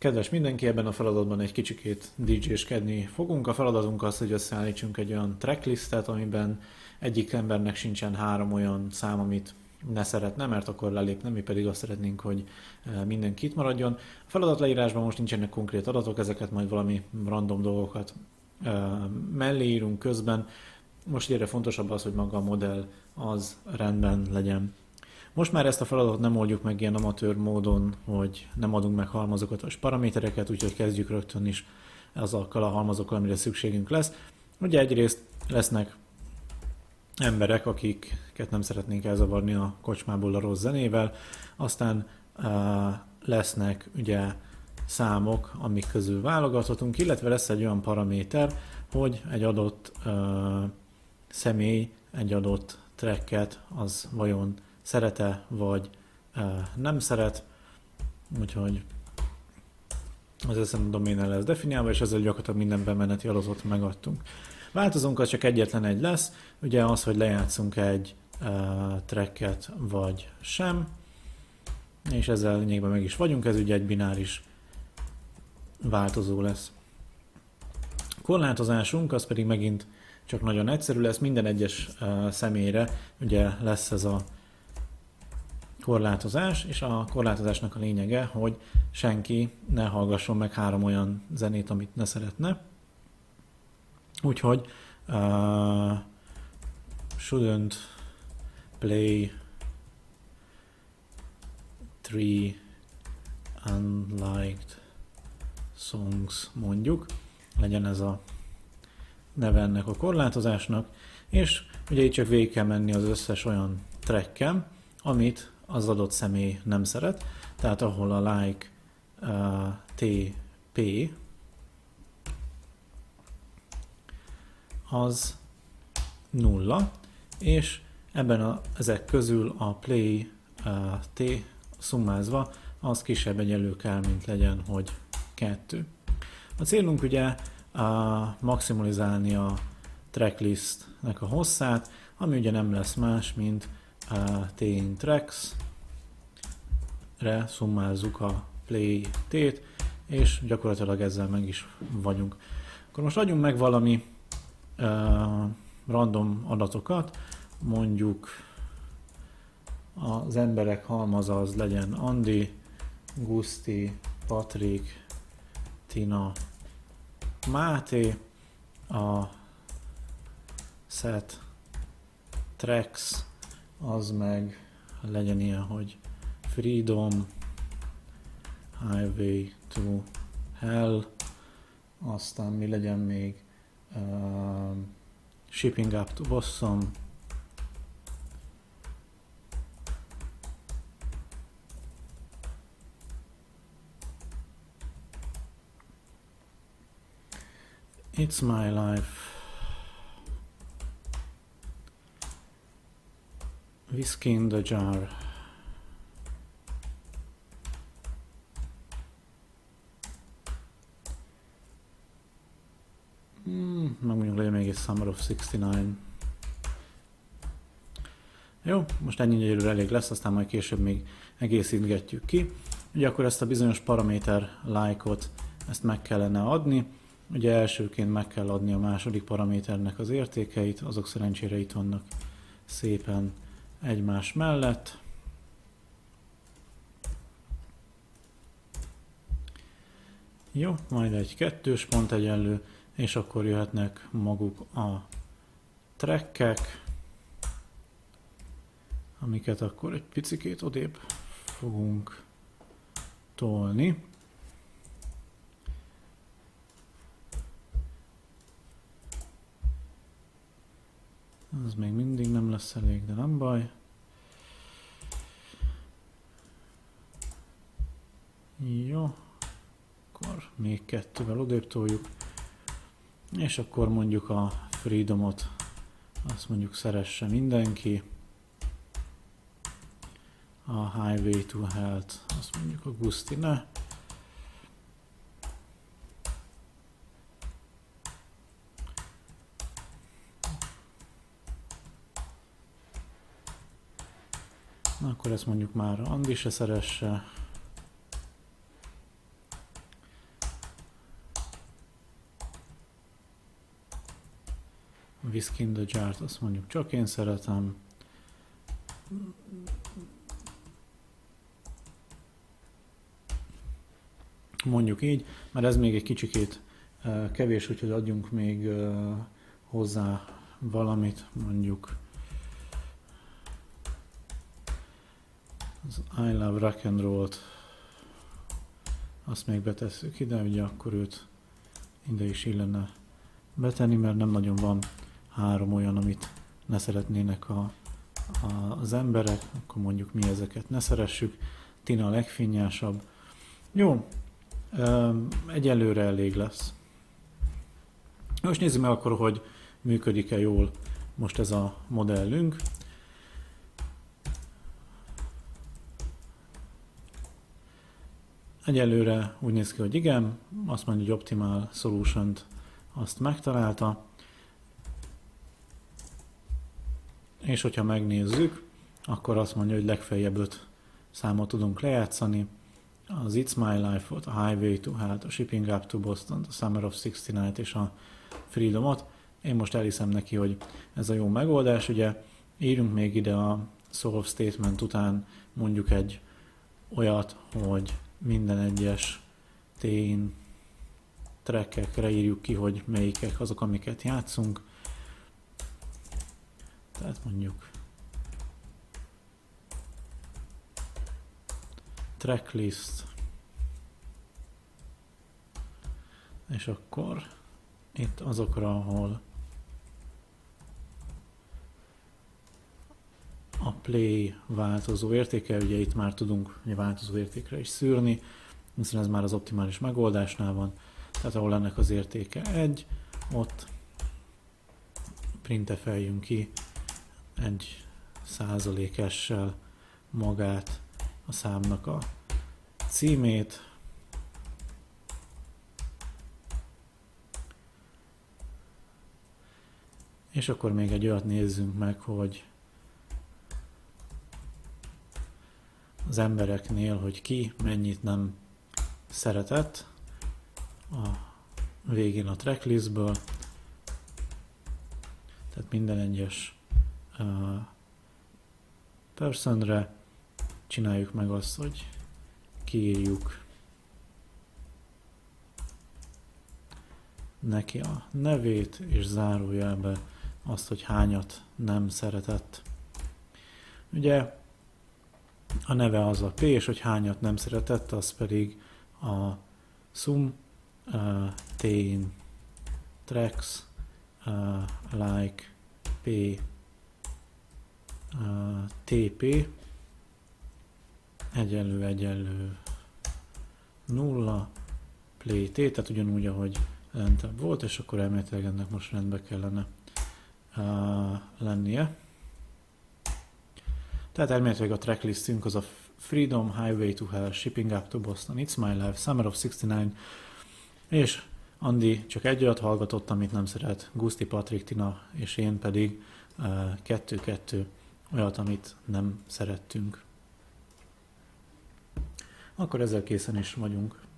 Kedves mindenki, ebben a feladatban egy kicsikét DJ-skedni fogunk. A feladatunk az, hogy összeállítsunk egy olyan tracklistet, amiben egyik embernek sincsen 3 olyan szám, amit ne szeretne, mert akkor lelépne, mi pedig azt szeretnénk, hogy mindenki itt maradjon. A feladat leírásban most nincsenek konkrét adatok, ezeket majd valami random dolgokat mellé írunk közben. Most erre fontosabb az, hogy maga a modell az rendben legyen. Most már ezt a feladatot nem oldjuk meg ilyen amatőr módon, hogy nem adunk meg halmazokat és paramétereket, úgyhogy kezdjük rögtön is azokkal a halmazokkal, amire szükségünk lesz. Ugye egyrészt lesznek emberek, akiket nem szeretnénk elzavarni a kocsmából a rossz zenével, aztán lesznek ugye számok, amik közül válogathatunk, illetve lesz egy olyan paraméter, hogy egy adott személy egy adott tracket az vajon szeret-e, vagy nem szeret, úgyhogy az ezen a doménnel lesz definiálva, és ezzel gyakorlatilag minden bemeneti adatot megadtunk. Változónk az csak egyetlen egy lesz, ugye az, hogy lejátszunk egy tracket, vagy sem, és ezzel lényegben meg is vagyunk, ez ugye egy bináris változó lesz. A korlátozásunk az pedig megint csak nagyon egyszerű lesz, minden egyes személyre ugye lesz ez a korlátozás, és a korlátozásnak a lényege, hogy senki ne hallgasson meg 3 olyan zenét, amit ne szeretne. Úgyhogy shouldn't play 3 unliked songs, mondjuk, legyen ez a neve ennek a korlátozásnak, és ugye itt csak végig kell menni az összes olyan tracken, amit az adott személy nem szeret, tehát ahol a like TP az 0, és ezek közül a play T szummázva az kisebb egyenlő kell, mint legyen, hogy 2. A célunk ugye maximalizálni a tracklistnek a hosszát, ami ugye nem lesz más, mint t-in tracks-re szummázzuk a play t-t, és gyakorlatilag ezzel meg is vagyunk. Akkor most adjunk meg valami random adatokat, mondjuk az emberek halmaza az legyen Andi, Guszti, Patrik, Tina, Máté, a set tracks az meg legyen ilyen, hogy Freedom, Highway to Hell, aztán mi legyen még Shipping up to Boston, It's My Life, Whiskey in the Jar, meg mondjuk legyen még egy Summer of 69. Jó, most ennyi egyelőre elég lesz, aztán majd később még egészítgetjük ki. Ugye akkor ezt a bizonyos paraméter like-ot, ezt meg kellene adni. Ugye elsőként meg kell adni a második paraméternek az értékeit, azok szerencsére itt vannak szépen egymás mellett. Jó, majd egy 2 pont egyenlő, és akkor jöhetnek maguk a trackek, amiket akkor egy picikét odébb fogunk tolni. Az még mindig nem lesz elég, de nem baj. Jó, akkor még 2-vel odébb toljuk. És akkor mondjuk a Freedomot, azt mondjuk szeresse mindenki. A Highway to Hell-t, azt mondjuk a Guszti ne. Na, akkor ezt mondjuk már Andi se szeresse. Whiskey in the Jar-t, azt mondjuk csak én szeretem. Mondjuk így, mert ez még egy kicsikét kevés, úgyhogy adjunk még hozzá valamit, mondjuk az I Love Rock and Roll-t, azt még betesszük ide, ugye akkor őt ide is illene betenni, mert nem nagyon van 3 olyan, amit ne szeretnének az emberek, akkor mondjuk mi ezeket ne szeressük. Tina a legfinnyásabb. Jó, egyelőre elég lesz. Most nézzük meg akkor, hogy működik-e jól most ez a modellünk. Egyelőre úgy néz ki, hogy igen, azt mondja, hogy Optimal Solution-t azt megtalálta. És hogyha megnézzük, akkor azt mondja, hogy legfeljebb 5 számot tudunk lejátszani. Az It's My Life-ot, a Highway to Hell, a Shipping Up to Boston, a Summer of 69 és a Freedom-ot. Én most elhiszem neki, hogy ez a jó megoldás. Ugye írjunk még ide a solve statement után mondjuk egy olyat, hogy minden egyes tén trackekre írjuk ki, hogy melyikek azok, amiket játszunk. Tehát mondjuk tracklist, és akkor itt azokra, ahol a play változó értéke, ugye itt már tudunk ugye változó értékre is szűrni, hiszen ez már az optimális megoldásnál van, tehát ahol ennek az értéke 1, ott printefeljünk ki 1%-essel magát a számnak a címét, és akkor még egy olyat nézzünk meg, hogy az embereknél, hogy ki mennyit nem szeretett a végén a tracklistből, tehát minden egyes personre csináljuk meg azt, hogy kiírjuk neki a nevét, és zárójelbe azt, hogy hányat nem szeretett. Ugye a neve az a P, és hogy hányat nem szeretett, az pedig a sum teen tracks like P TP egyenlő 0 play T, tehát ugyanúgy, ahogy lentebb volt, és akkor elméletileg ennek most rendbe kellene lennie. Tehát elméletileg a tracklistünk az a Freedom, Highway to Hell, Shipping Up to Boston, It's My Life, Summer of 69, és Andi csak egy olyat hallgatott, amit nem szeret, Guszti, Patrik, Tina, és én pedig 2-2 olyat, amit nem szerettünk. Akkor ezzel készen is vagyunk.